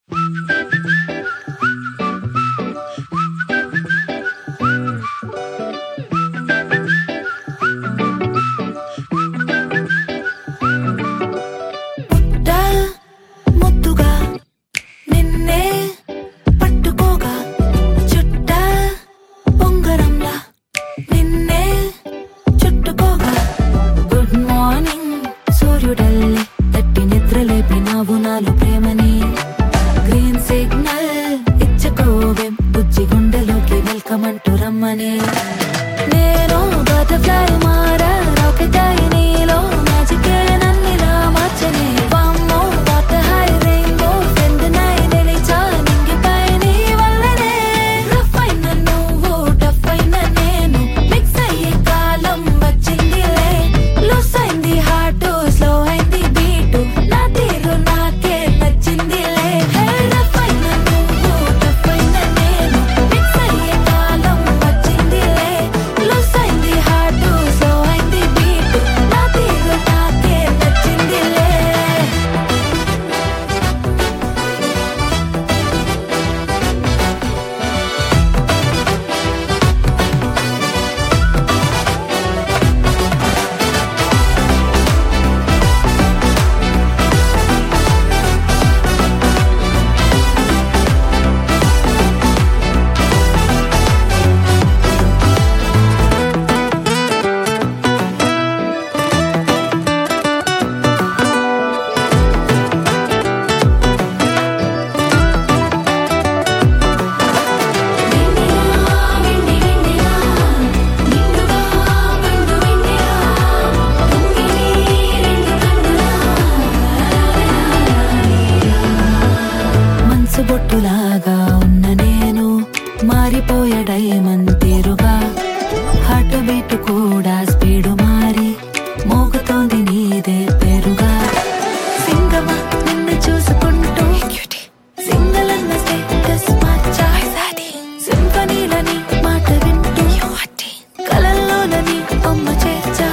ప్రేమని green signal ఇచ్చకోవే బుజ్జి గుండెలోకి వెల్కమ్ అంటూ రమ్మని నేను బటర్ఫ్లై మారా రాకెట్ అయి నీలో మ్యాజికే నన్నిలా మార్చని వామ్మో వాటర్ హై రెయిన్బో ఫ్రెండ్ నై నిలిచా నింగిపై నీ వల్లనే రఫ్ అయిన నువ్వు టఫ్ అయిన నేను మిక్స్ అయ్యే కాలం వచ్చిందిలే లూస్ అయింది హార్ట్ స్లో అయింది బీటు నా తీరు నాకే నచ్చిందిలే రఫ్ అయిన నువ్వు టఫ్ అయిన నేను మిక్స్ అయ్యే కాలం వచ్చిందిలే లూస్ అయింది హార్ట్ స్లో అయింది బీటు నా తీరు నాకే నచ్చిందిలే మనసు బొట్టులాగా ఉన్న నేను మారిపోయే డైమండ్ తీరుగా హార్ట్ బీట్ కూడా స్పీడు మారి మోగుతోంది నీదే పేరుగా సింగమా నిన్ను చూసుకుంటూ సింగల్ అన్న స్టేటస్ మార్చా సింఫనీలని మాట వింటూ కలల్లోనని బొమ్మ చేర్చా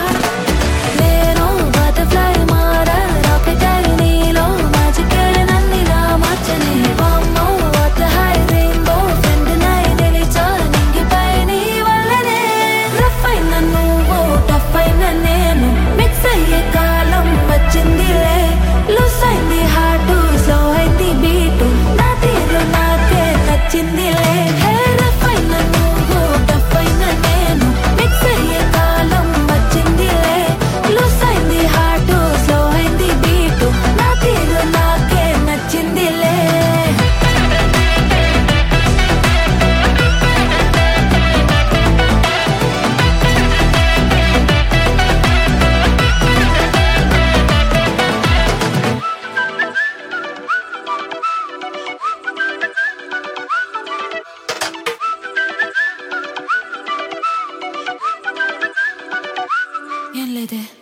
నేను బటర్ఫ్లై మారా రాకెట్ అయి నీలో మ్యాజికే నన్నిలా మార్చని వామ్మో వాటర్ హై రెయిన్బో ఫ్రెండ్ నై నిలిచా నింగిపై నీ వల్లనే రఫ్ అయిన నువ్వు టఫ్ అయిన నేను మిక్స్ అయ్యే కాలం వచ్చిందిలే లూస్ అయింది హార్ట్ స్లో అయింది బీటు నా తీరు నాకే నచ్చిందిలే రఫ్ అయిన నువ్వు టఫ్ అయిన నేను మిక్స్ అయ్యే కాలం వచ్చిందిలే లూస్ అయింది హార్ట్ స్లో అయింది బీటు నా తీరు నాకే నచ్చిందిలే ఏం లేదే